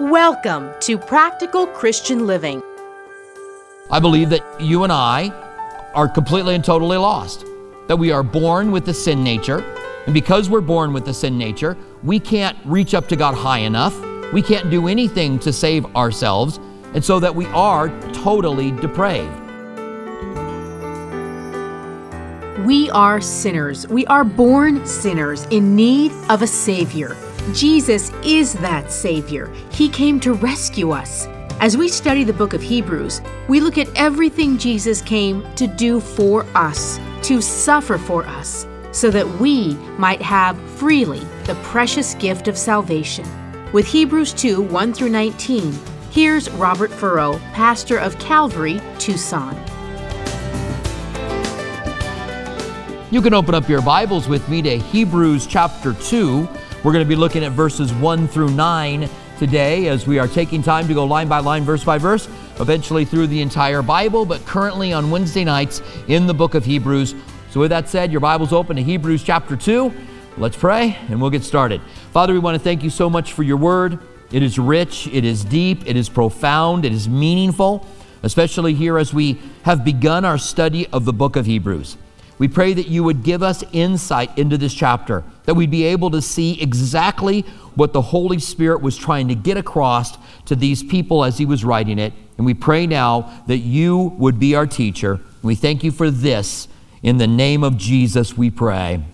Welcome to Practical Christian Living. I believe that you and I are completely and totally lost, that we are born with the sin nature, and because we're born with the sin nature, we can't reach up to God high enough. We can't do anything to save ourselves, and so that we are totally depraved. We are sinners. We are born sinners in need of a Savior. Jesus is that Savior. He came to rescue us. As we study the book of Hebrews, we look at everything Jesus came to do for us, to suffer for us, so that we might have freely the precious gift of salvation. With Hebrews 2, 1 through 19, here's Robert Furrow, pastor of Calvary, Tucson. You can open up your Bibles with me to Hebrews chapter 2. We're going to be looking at verses 1 through 9 today as we are taking time to go line by line, verse by verse, eventually through the entire Bible, but currently on Wednesday nights in the book of Hebrews. So with that said, your Bible's open to Hebrews chapter 2. Let's pray and we'll get started. Father, we want to thank you so much for your word. It is rich, it is deep, it is profound, it is meaningful, especially here as we have begun our study of the book of Hebrews. We pray that you would give us insight into this chapter, that we'd be able to see exactly what the Holy Spirit was trying to get across to these people as he was writing it. And we pray now that you would be our teacher. And we thank you for this. In the name of Jesus, we pray.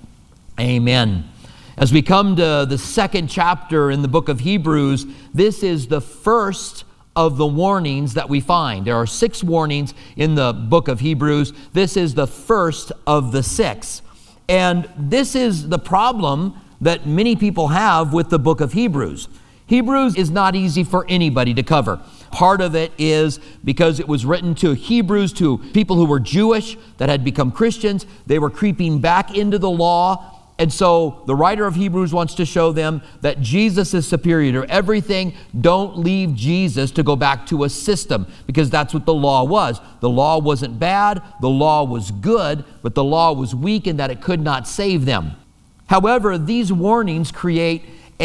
Amen. As we come to the second chapter in the book of Hebrews, this is the first of the warnings that we find. There are 6 warnings in the book of Hebrews. This is the first of the 6. And this is the problem that many people have with the book of Hebrews. Hebrews is not easy for anybody to cover. Part of it is because it was written to Hebrews, to people who were Jewish that had become Christians. They were creeping back into the law. And so the writer of Hebrews wants to show them that Jesus is superior to everything. Don't leave Jesus to go back to a system, because that's what the law was. The law wasn't bad, the law was good, but the law was weak in that it could not save them. However, these warnings create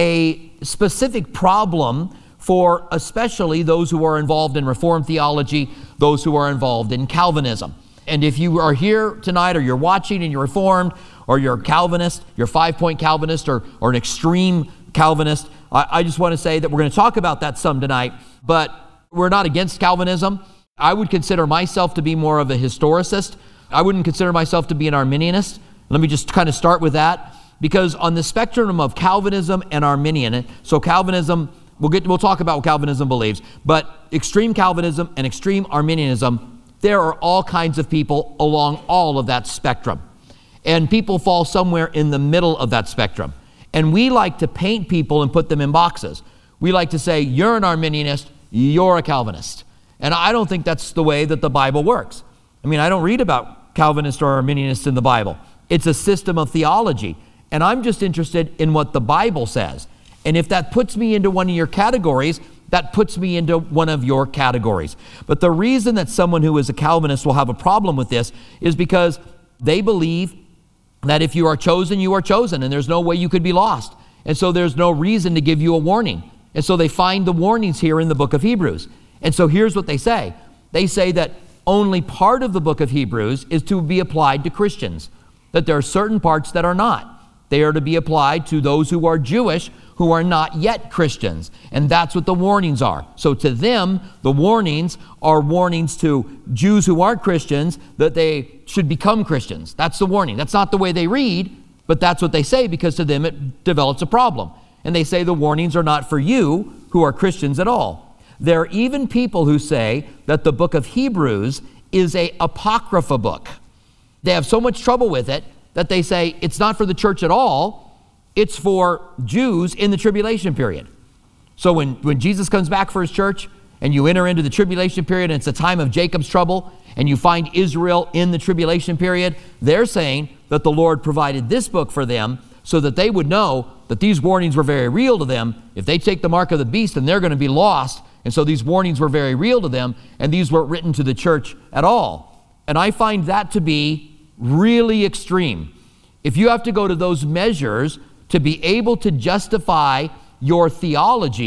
a specific problem for especially those who are involved in Reformed theology, those who are involved in Calvinism. And if you are here tonight, or you're watching and you're Reformed, or you're a Calvinist, you're a 5-point Calvinist, or an extreme Calvinist, I just want to say that we're going to talk about that some tonight, but we're not against Calvinism. I would consider myself to be more of a historicist. I wouldn't consider myself to be an Arminianist. Let me just kind of start with that, because on the spectrum of Calvinism and Arminian, so Calvinism, we'll talk about what Calvinism believes, but extreme Calvinism and extreme Arminianism, there are all kinds of people along all of that spectrum. And people fall somewhere in the middle of that spectrum. And we like to paint people and put them in boxes. We like to say, you're an Arminianist, you're a Calvinist. And I don't think that's the way that the Bible works. I mean, I don't read about Calvinists or Arminianists in the Bible. It's a system of theology. And I'm just interested in what the Bible says. And if that puts me into one of your categories, that puts me into one of your categories. But the reason that someone who is a Calvinist will have a problem with this is because they believe that if you are chosen, you are chosen, and there's no way you could be lost. And so there's no reason to give you a warning. And so they find the warnings here in the book of Hebrews. And so here's what they say. They say that only part of the book of Hebrews is to be applied to Christians, that there are certain parts that are not. They are to be applied to those who are Jewish, who are not yet Christians. And that's what the warnings are. So to them, the warnings are warnings to Jews who aren't Christians, that they should become Christians. That's the warning. That's not the way they read, but that's what they say, because to them it develops a problem. And they say the warnings are not for you who are Christians at all. There are even people who say that the book of Hebrews is an apocrypha book. They have so much trouble with it that they say it's not for the church at all. It's for Jews in the tribulation period. So when Jesus comes back for his church and you enter into the tribulation period and it's a time of Jacob's trouble and you find Israel in the tribulation period, they're saying that the Lord provided this book for them so that they would know that these warnings were very real to them. If they take the mark of the beast, then they're going to be lost. And so these warnings were very real to them, and these weren't written to the church at all. And I find that to be really extreme. If you have to go to those measures to be able to justify your theology,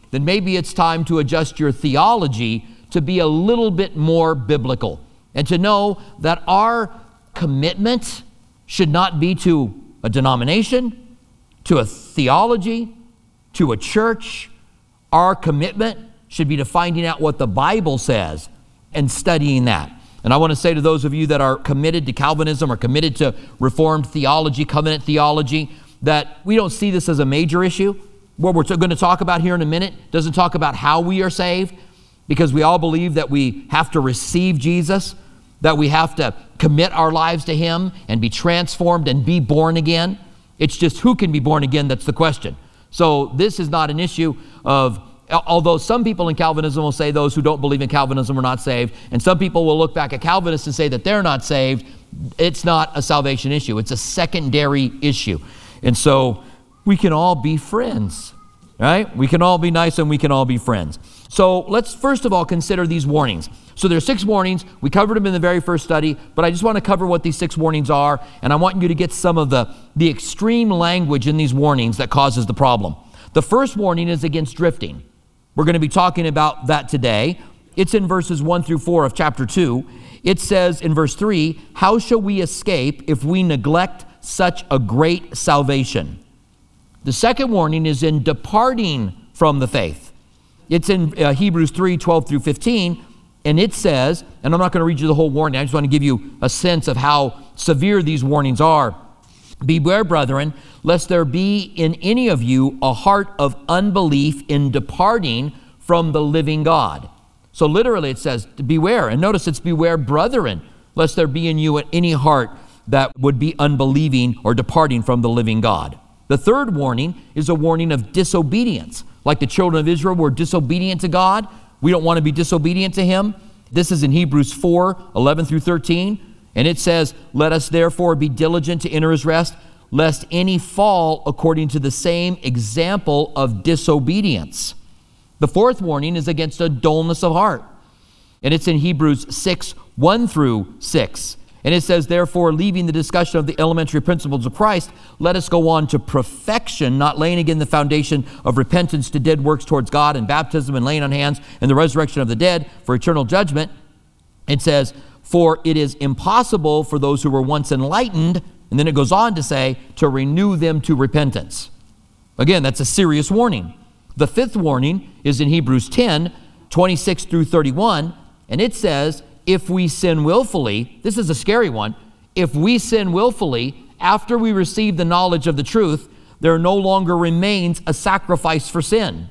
then maybe it's time to adjust your theology to be a little bit more biblical and to know that our commitment should not be to a denomination, to a theology, to a church. Our commitment should be to finding out what the Bible says and studying that. And I want to say to those of you that are committed to Calvinism or committed to Reformed theology, covenant theology, that we don't see this as a major issue. What we're going to talk about here in a minute doesn't talk about how we are saved, because we all believe that we have to receive Jesus, that we have to commit our lives to Him and be transformed and be born again. It's just who can be born again that's the question. So this is not an issue of, although some people in Calvinism will say those who don't believe in Calvinism are not saved, and some people will look back at Calvinists and say that they're not saved. It's not a salvation issue. It's a secondary issue. And so we can all be friends, right? We can all be nice and we can all be friends. So let's first of all consider these warnings. So there's 6 warnings. We covered them in the very first study, but I just want to cover what these 6 warnings are, and I want you to get some of the extreme language in these warnings that causes the problem. The first warning is against drifting. We're going to be talking about that today. It's in verses 1 through 4 of chapter 2. It says in verse 3, "How shall we escape if we neglect such a great salvation?" The second warning is in departing from the faith. It's in Hebrews 3, 12 through 15, and it says, and I'm not going to read you the whole warning, I just want to give you a sense of how severe these warnings are. "Beware, brethren, lest there be in any of you a heart of unbelief in departing from the living God." So literally it says, beware. And notice it's beware, brethren, lest there be in you any heart that would be unbelieving or departing from the living God. The third warning is a warning of disobedience. Like the children of Israel were disobedient to God, we don't want to be disobedient to Him. This is in Hebrews 4, 11 through 13. And it says, "Let us therefore be diligent to enter His rest, lest any fall according to the same example of disobedience." The fourth warning is against a dullness of heart. And it's in Hebrews 6, 1 through 6. And it says, "Therefore, leaving the discussion of the elementary principles of Christ, let us go on to perfection, not laying again the foundation of repentance to dead works towards God and baptism and laying on hands and the resurrection of the dead for eternal judgment." It says, "For it is impossible for those who were once enlightened," and then it goes on to say, "to renew them to repentance." Again, that's a serious warning. The fifth warning is in Hebrews 10, 26 through 31, and it says, "If we sin willfully," this is a scary one, "if we sin willfully after we receive the knowledge of the truth, there no longer remains a sacrifice for sin."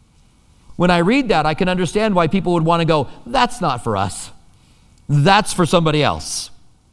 When I read that, I can understand why people would want to go, that's not for us. That's for somebody else.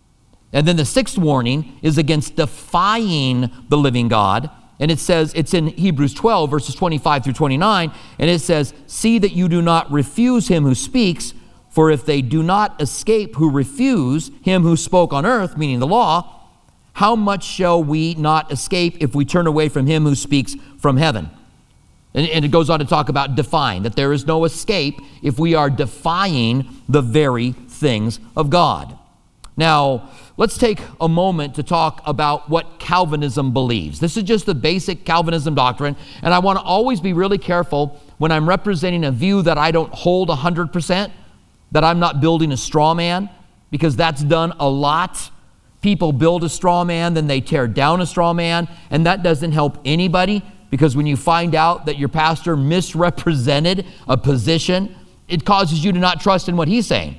And then the sixth warning is against defying the living God. And it says, it's in Hebrews 12, verses 25 through 29, and it says, "See that you do not refuse him who speaks, for if they do not escape who refuse him who spoke on earth," meaning the law, "how much shall we not escape if we turn away from him who speaks from heaven?" And it goes on to talk about defying, that there is no escape if we are defying the very things of God. Now, let's take a moment to talk about what Calvinism believes. This is just the basic Calvinism doctrine, and I want to always be really careful when I'm representing a view that I don't hold 100%, that I'm not building a straw man, because that's done a lot. People build a straw man, then they tear down a straw man, and that doesn't help anybody, because when you find out that your pastor misrepresented a position, it causes you to not trust in what he's saying.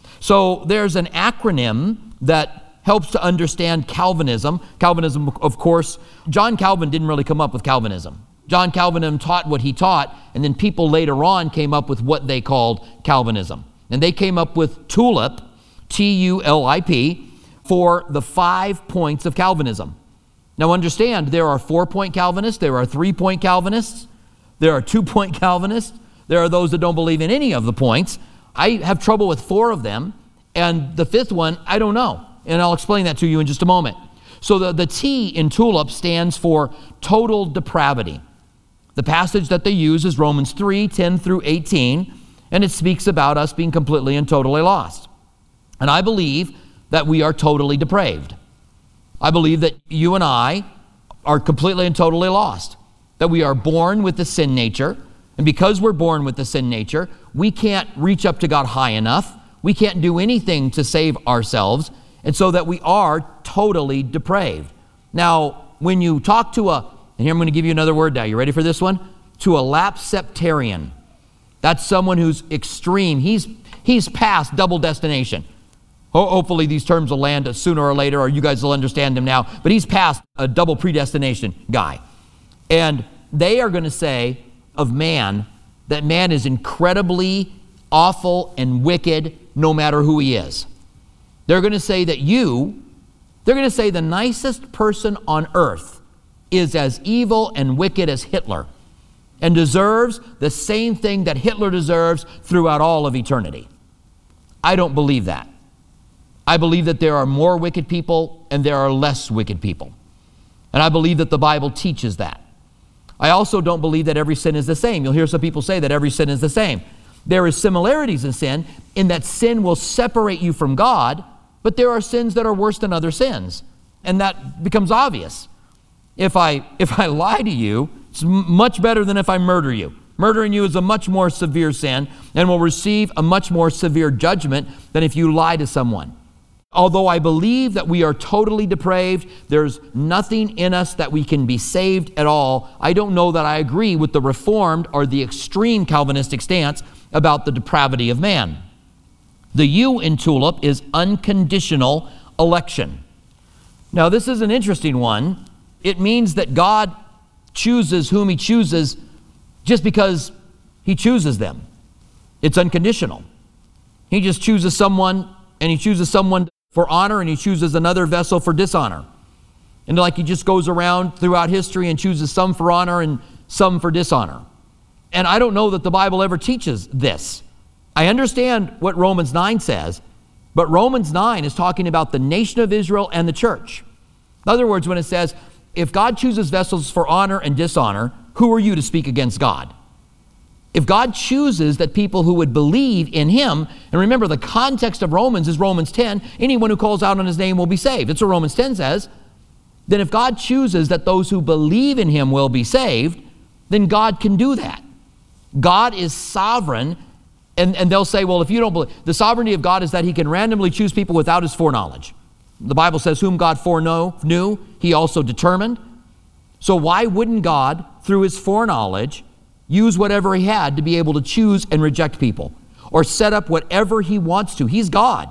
So there's an acronym that helps to understand Calvinism. Calvinism, of course, John Calvin didn't really come up with Calvinism. John Calvin taught what he taught, and then people later on came up with what they called Calvinism. And they came up with TULIP, T-U-L-I-P, for the 5 points of Calvinism. Now understand, there are 4-point Calvinists, there are 3-point Calvinists, there are 2-point Calvinists, there are those that don't believe in any of the points. I have trouble with 4 of them, and the 5th one, I don't know. And I'll explain that to you in just a moment. So the T in TULIP stands for total depravity. The passage that they use is Romans 3, 10 through 18, and it speaks about us being completely and totally lost. And I believe that we are totally depraved. I believe that you and I are completely and totally lost, that we are born with the sin nature, And because we're born with the sin nature, we can't reach up to God high enough. We can't do anything to save ourselves, and so that we are totally depraved. Now, when you talk to and here I'm going to give you another word now. You ready for this one? To a lapseptarian. That's someone who's extreme. He's past double destination. Hopefully these terms will land sooner or later, or you guys will understand them now. But he's past a double predestination guy. And they are going to say of man that man is incredibly awful and wicked no matter who he is. They're going to say that they're going to say the nicest person on earth is as evil and wicked as Hitler and deserves the same thing that Hitler deserves throughout all of eternity. I don't believe that. I believe that there are more wicked people and there are less wicked people. And I believe that the Bible teaches that. I also don't believe that every sin is the same. You'll hear some people say that every sin is the same. There is similarities in sin that sin will separate you from God, but there are sins that are worse than other sins. And that becomes obvious. If I lie to you, it's much better than if I murder you. Murdering you is a much more severe sin and will receive a much more severe judgment than if you lie to someone. Although I believe that we are totally depraved, there's nothing in us that we can be saved at all, I don't know that I agree with the Reformed or the extreme Calvinistic stance about the depravity of man. The U in TULIP is unconditional election. Now, this is an interesting one. It means that God chooses whom he chooses just because he chooses them. It's unconditional. He just chooses someone, and he chooses someone for honor, and he chooses another vessel for dishonor. And like he just goes around throughout history and chooses some for honor and some for dishonor. And I don't know that the Bible ever teaches this. I understand what Romans 9 says, but Romans 9 is talking about the nation of Israel and the church. In other words, when it says, if God chooses vessels for honor and dishonor, who are you to speak against God? If God chooses that people who would believe in him, and remember the context of Romans is Romans 10, anyone who calls out on his name will be saved. That's what Romans 10 says. Then if God chooses that those who believe in him will be saved, then God can do that. God is sovereign, and they'll say, well, if you don't believe, the sovereignty of God is that he can randomly choose people without his foreknowledge. The Bible says, whom God foreknew, he also determined. So why wouldn't God, through his foreknowledge, use whatever he had to be able to choose and reject people, or set up whatever he wants to? He's God.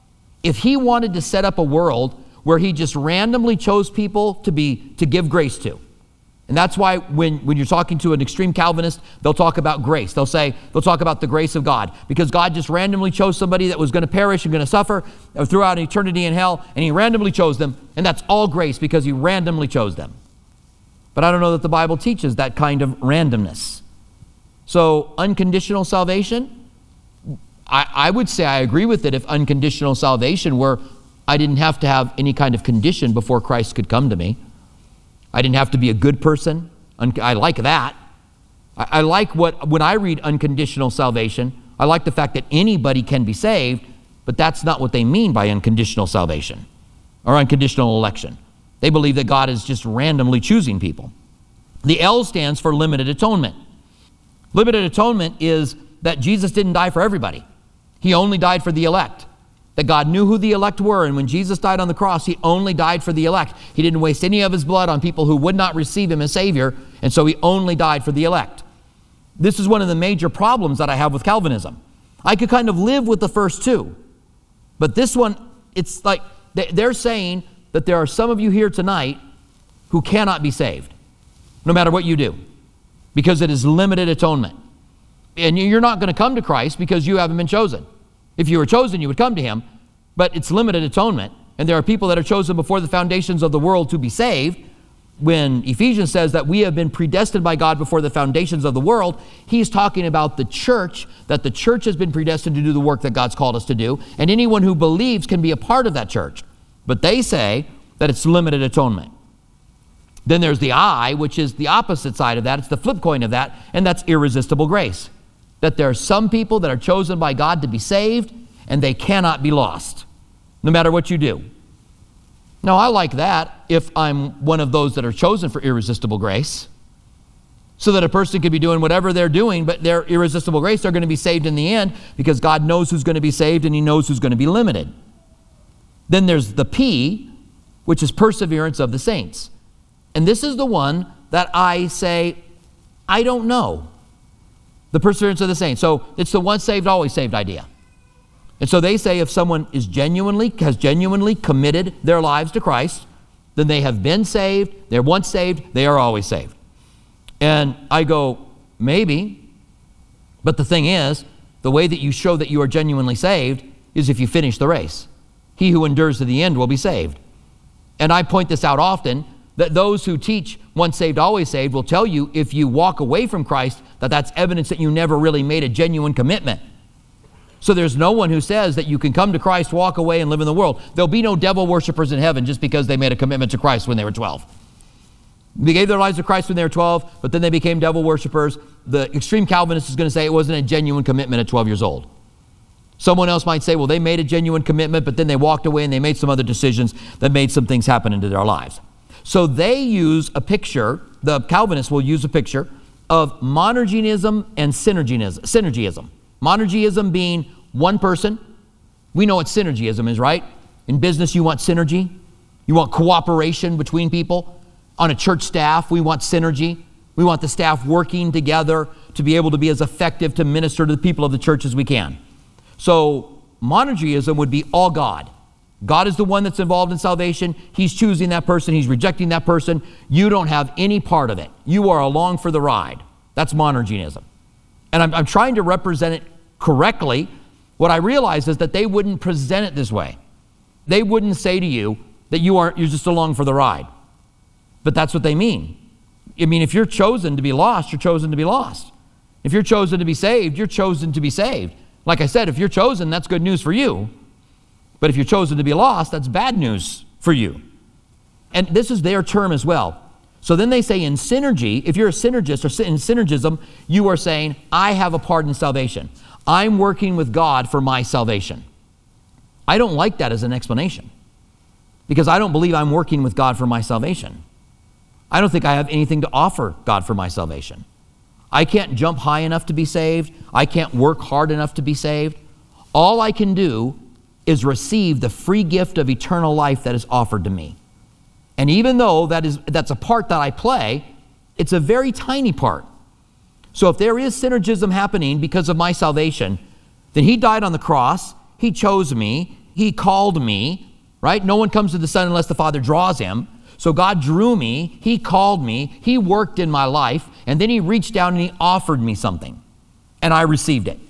If he wanted to set up a world where he just randomly chose people to give grace to, and that's why when you're talking to an extreme Calvinist, they'll talk about grace. They'll talk about the grace of God, because God just randomly chose somebody that was going to perish and going to suffer throughout eternity in hell, and he randomly chose them, and that's all grace because he randomly chose them. But I don't know that the Bible teaches that kind of randomness. So unconditional salvation, I would say I agree with it if unconditional salvation were I didn't have to have any kind of condition before Christ could come to me. I didn't have to be a good person. I like that. I like when I read unconditional salvation, I like the fact that anybody can be saved, but that's not what they mean by unconditional salvation or unconditional election. They believe that God is just randomly choosing people. The L stands for limited atonement. Limited atonement is that Jesus didn't die for everybody. He only died for the elect. That God knew who the elect were, and when Jesus died on the cross, he only died for the elect. He didn't waste any of his blood on people who would not receive him as Savior, and so he only died for the elect. This is one of the major problems that I have with Calvinism. I could kind of live with the first two, but this one, it's like they're saying that there are some of you here tonight who cannot be saved, no matter what you do, because it is limited atonement. And you're not going to come to Christ because you haven't been chosen. If you were chosen, you would come to him, but it's limited atonement. And there are people that are chosen before the foundations of the world to be saved. When Ephesians says that we have been predestined by God before the foundations of the world, he's talking about the church, that the church has been predestined to do the work that God's called us to do, and anyone who believes can be a part of that church. But they say that it's limited atonement. Then there's the I, which is the opposite side of that. It's the flip coin of that, and that's irresistible grace. That there are some people that are chosen by God to be saved, and they cannot be lost, no matter what you do. Now, I like that if I'm one of those that are chosen for irresistible grace. so that a person could be doing whatever they're doing, but their irresistible grace, they're going to be saved in the end because God knows who's going to be saved and he knows who's going to be limited. Then there's the P, which is perseverance of the saints. And this is the one that I say, I don't know. The perseverance of the saints. So it's the once saved, always saved idea. And so they say if someone has genuinely committed their lives to Christ, then they have been saved, they're once saved, they are always saved. And I go, maybe. But the thing is, the way that you show that you are genuinely saved is if you finish the race. He who endures to the end will be saved. And I point this out often, that those who teach once saved, always saved will tell you if you walk away from Christ, that's evidence that you never really made a genuine commitment. So there's no one who says that you can come to Christ, walk away, and live in the world. There'll be no devil worshipers in heaven just because they made a commitment to Christ when they were 12. They gave their lives to Christ when they were 12, but then they became devil worshipers. The extreme Calvinist is going to say it wasn't a genuine commitment at 12 years old. Someone else might say, well, they made a genuine commitment, but then they walked away and they made some other decisions that made some things happen into their lives. So they use a picture, the Calvinists will use a picture of monergism and synergism. Monergism being one person. We know what synergism is, right? In business, you want synergy. You want cooperation between people. On a church staff, we want synergy. We want the staff working together to be able to be as effective to minister to the people of the church as we can. So monergism would be all God. God is the one that's involved in salvation. He's choosing that person. He's rejecting that person. You don't have any part of it. You are along for the ride. That's monergism. And I'm trying to represent it correctly. What I realize is that they wouldn't present it this way. They wouldn't say to you that you're just along for the ride. But that's what they mean. I mean, if you're chosen to be lost, you're chosen to be lost. If you're chosen to be saved, you're chosen to be saved. Like I said, if you're chosen, that's good news for you. But if you're chosen to be lost, that's bad news for you. And this is their term as well. So then they say in synergy, if you're a synergist or in synergism, you are saying, I have a part in salvation. I'm working with God for my salvation. I don't like that as an explanation because I don't believe I'm working with God for my salvation. I don't think I have anything to offer God for my salvation. I can't jump high enough to be saved. I can't work hard enough to be saved. All I can do is receive the free gift of eternal life that is offered to me. And even though that's a part that I play, it's a very tiny part. So if there is synergism happening because of my salvation, then he died on the cross, he chose me, he called me, right? No one comes to the Son unless the Father draws him. So God drew me, he called me, he worked in my life, and then he reached down and he offered me something, and I received it.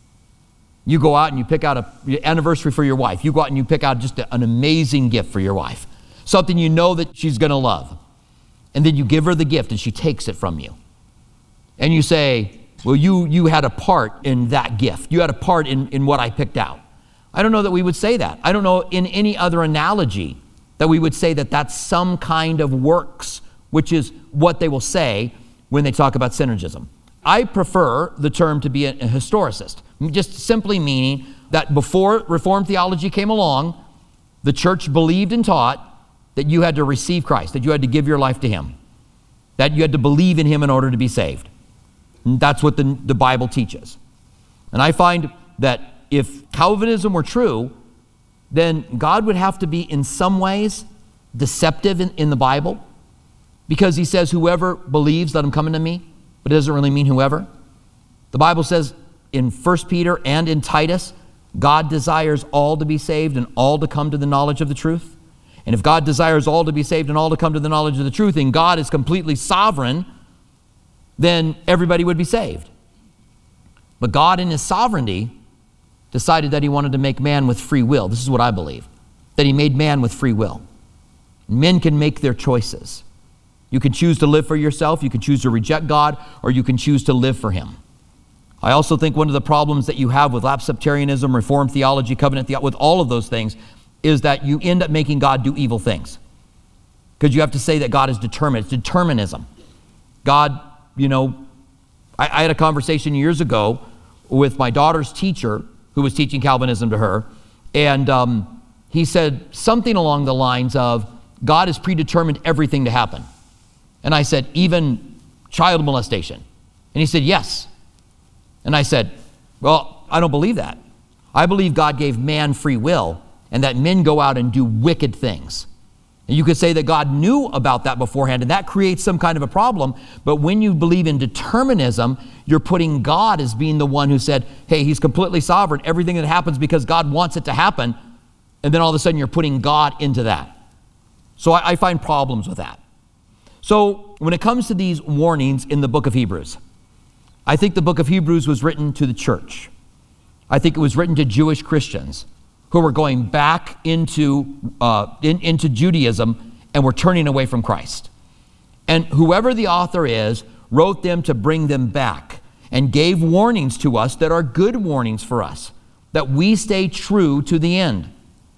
You go out and you pick out an anniversary for your wife. You go out and you pick out just an amazing gift for your wife, something you know that she's going to love. And then you give her the gift and she takes it from you. And you say, well, you had a part in that gift. You had a part in what I picked out. I don't know that we would say that. I don't know in any other analogy that we would say that that's some kind of works, which is what they will say when they talk about synergism. I prefer the term to be a historicist, just simply meaning that before Reformed theology came along, the church believed and taught that you had to receive Christ, that you had to give your life to him, that you had to believe in him in order to be saved. And that's what the Bible teaches. And I find that if Calvinism were true, then God would have to be in some ways deceptive in the Bible, because he says, whoever believes, let him come unto me, but it doesn't really mean whoever. The Bible says in 1 Peter and in Titus, God desires all to be saved and all to come to the knowledge of the truth. And if God desires all to be saved and all to come to the knowledge of the truth, and God is completely sovereign, then everybody would be saved. But God in his sovereignty decided that he wanted to make man with free will. This is what I believe, that he made man with free will. Men can make their choices. You can choose to live for yourself, you can choose to reject God, or you can choose to live for him. I also think one of the problems that you have with lapseptarianism, Reformed theology, covenant theology, with all of those things, is that you end up making God do evil things. Because you have to say that God is determined. It's determinism. God, I had a conversation years ago with my daughter's teacher who was teaching Calvinism to her, and he said something along the lines of, God has predetermined everything to happen. And I said, even child molestation? And he said, yes. And I said, well, I don't believe that. I believe God gave man free will and that men go out and do wicked things. And you could say that God knew about that beforehand, and that creates some kind of a problem. But when you believe in determinism, you're putting God as being the one who said, hey, he's completely sovereign. Everything that happens because God wants it to happen. And then all of a sudden you're putting God into that. So I find problems with that. So when it comes to these warnings in the book of Hebrews, I think the book of Hebrews was written to the church. I think it was written to Jewish Christians who were going back into Judaism and were turning away from Christ. And whoever the author is wrote them to bring them back and gave warnings to us that are good warnings for us, that we stay true to the end.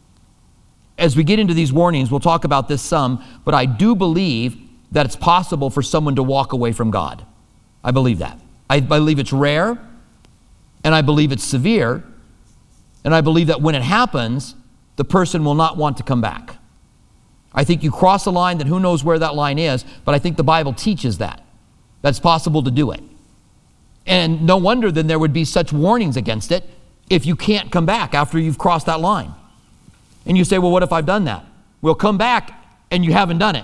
As we get into these warnings, we'll talk about this some, but I do believe that it's possible for someone to walk away from God. I believe that. I believe it's rare, and I believe it's severe, and I believe that when it happens, the person will not want to come back. I think you cross a line that who knows where that line is, but I think the Bible teaches that. That's possible to do it. And no wonder then there would be such warnings against it if you can't come back after you've crossed that line. And you say, well, what if I've done that? Well, come back and you haven't done it.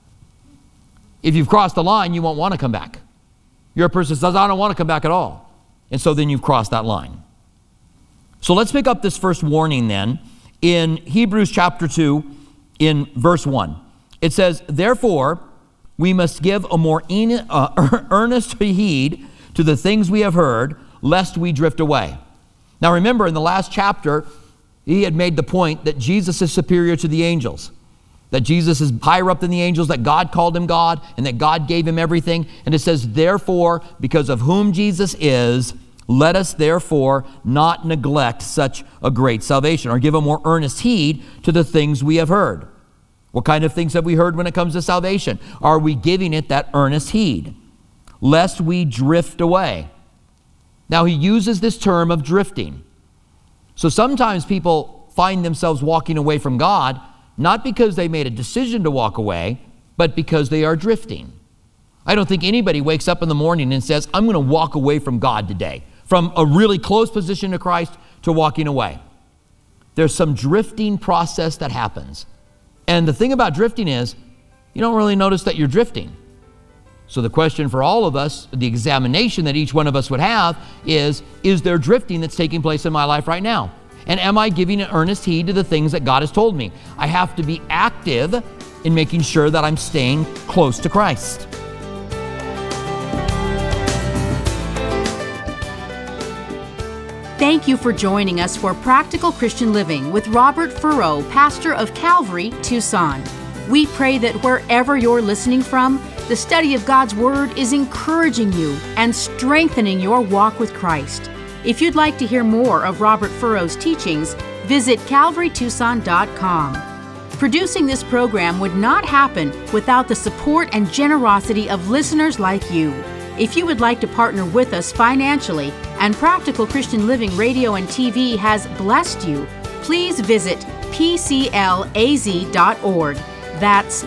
If you've crossed the line, you won't want to come back. You're a person that says, I don't want to come back at all. And so then you've crossed that line. So let's pick up this first warning then in Hebrews chapter 2 in verse 1. It says, therefore, we must give a more earnest heed to the things we have heard, lest we drift away. Now remember, in the last chapter, he had made the point that Jesus is superior to the angels, that Jesus is higher up than the angels, that God called him God, and that God gave him everything. And it says, therefore, because of whom Jesus is, let us therefore not neglect such a great salvation, or give a more earnest heed to the things we have heard. What kind of things have we heard when it comes to salvation? Are we giving it that earnest heed? Lest we drift away. Now he uses this term of drifting. So sometimes people find themselves walking away from God, not because they made a decision to walk away, but because they are drifting. I don't think anybody wakes up in the morning and says, I'm going to walk away from God today, from a really close position to Christ to walking away. There's some drifting process that happens. And the thing about drifting is, you don't really notice that you're drifting. So the question for all of us, the examination that each one of us would have is there drifting that's taking place in my life right now? And am I giving an earnest heed to the things that God has told me? I have to be active in making sure that I'm staying close to Christ. Thank you for joining us for Practical Christian Living with Robert Furrow, pastor of Calvary, Tucson. We pray that wherever you're listening from, the study of God's Word is encouraging you and strengthening your walk with Christ. If you'd like to hear more of Robert Furrow's teachings, visit calvarytucson.com. Producing this program would not happen without the support and generosity of listeners like you. If you would like to partner with us financially and Practical Christian Living Radio and TV has blessed you, please visit pclaz.org. That's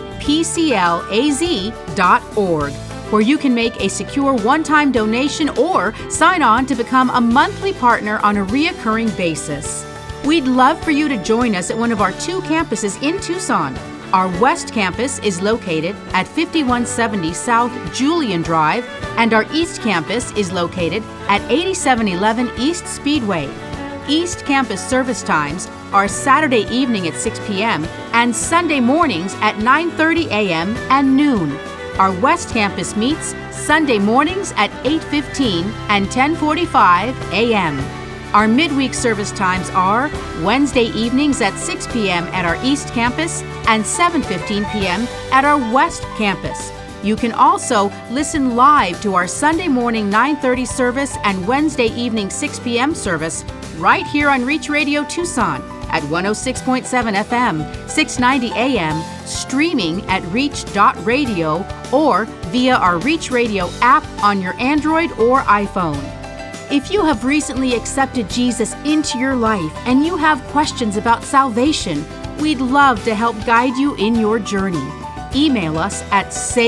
pclaz.org, where you can make a secure one-time donation or sign on to become a monthly partner on a reoccurring basis. We'd love for you to join us at one of our 2 campuses in Tucson. Our West Campus is located at 5170 South Julian Drive, and our East Campus is located at 8711 East Speedway. East Campus service times are Saturday evening at 6 p.m. and Sunday mornings at 9:30 a.m. and noon. Our West Campus meets Sunday mornings at 8:15 and 10:45 a.m. Our midweek service times are Wednesday evenings at 6 p.m. at our East Campus and 7:15 p.m. at our West Campus. You can also listen live to our Sunday morning 9:30 service and Wednesday evening 6 p.m. service right here on Reach Radio Tucson at 106.7 FM, 690 AM, streaming at reach.radio or via our Reach Radio app on your Android or iPhone. If you have recently accepted Jesus into your life and you have questions about salvation, we'd love to help guide you in your journey. email us at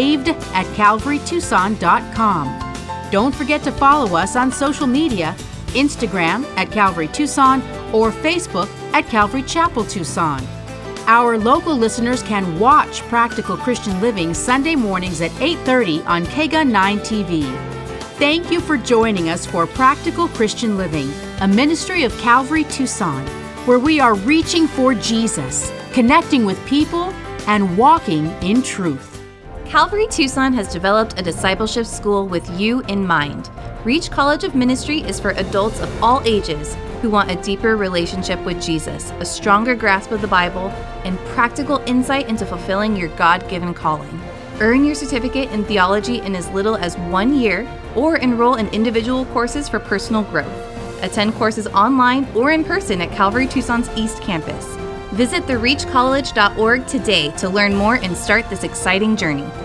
saved@calvarytucson.com. Don't forget to follow us on social media, Instagram at Calvary Tucson or Facebook at Calvary Chapel Tucson. Our local listeners can watch Practical Christian Living Sunday mornings at 8:30 on KGUN 9 TV. Thank you for joining us for Practical Christian Living, a ministry of Calvary Tucson, where we are reaching for Jesus, connecting with people, and walking in truth. Calvary Tucson has developed a discipleship school with you in mind. Reach College of Ministry is for adults of all ages who want a deeper relationship with Jesus, a stronger grasp of the Bible, and practical insight into fulfilling your God-given calling. Earn your certificate in theology in as little as 1 year, or enroll in individual courses for personal growth. Attend courses online or in person at Calvary Tucson's East Campus. Visit thereachcollege.org today to learn more and start this exciting journey.